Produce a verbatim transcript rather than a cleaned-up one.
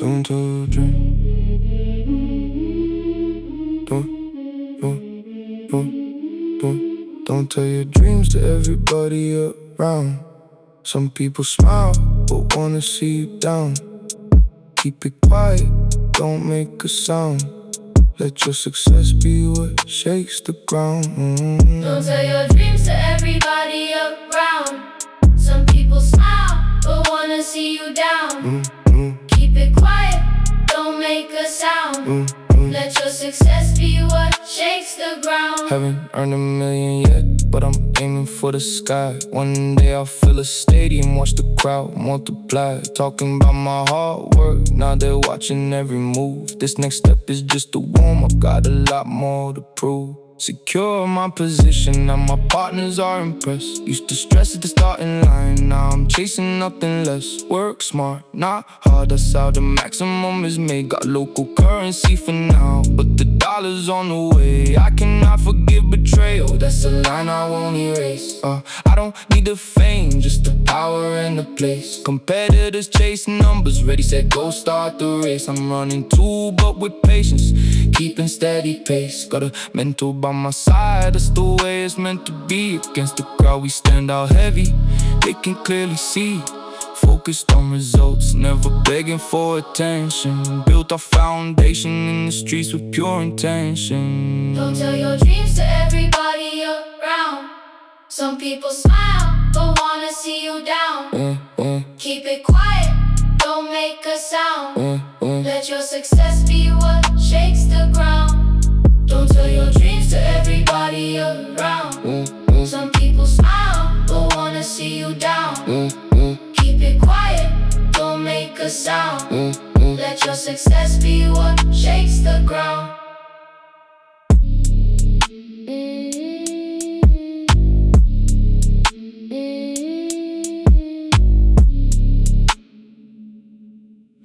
Don't tell your dreams. Don't, don't, don't, don't, don't tell your dreams to everybody around. Some people smile, but wanna see you down. Keep it quiet, don't make a sound. Let your success be what shakes the ground. mm. Don't tell your dreams to everybody around. Some people smile, but wanna see you down. mm, mm, Keep it quiet, don't make a sound. mm, mm. Let your success be what shakes the ground. Haven't earned a million yet, but I'm aiming for the sky. One day I'll fill a stadium, watch the crowd multiply. Talking about my hard work, now they're watching every move. This next step is just a warm-up, got a lot more to prove. Secure my position, now my partners are impressed. Used to stress at the starting line, now I'm chasing nothing less. Work smart, not hard, that's how the maximum is made. Got local currency for now, but the dollar's on the way. I cannot forgive betrayal, that's a line I won't erase. uh, I don't need the fame, just the power and the place. Competitors chase numbers, ready, set, go, start the race. I'm running too, but with patience, keeping steady pace. Got a mentor by my side, that's the way it's meant to be. Against the crowd we stand out heavy, they can clearly see. Focused on results, never begging for attention. Built our foundation in the streets with pure intention. Don't tell your dreams to everybody around. Some people smile, but wanna see you down. uh, uh, Keep it quiet, don't make a sound. uh, uh. Let your success be what shakes the ground. Don't tell your dreams to everybody around. Uh, uh, Some people smile, but wanna see you down. uh, uh, Keep it quiet, don't make a sound. uh, uh. Let your success be what shakes the ground.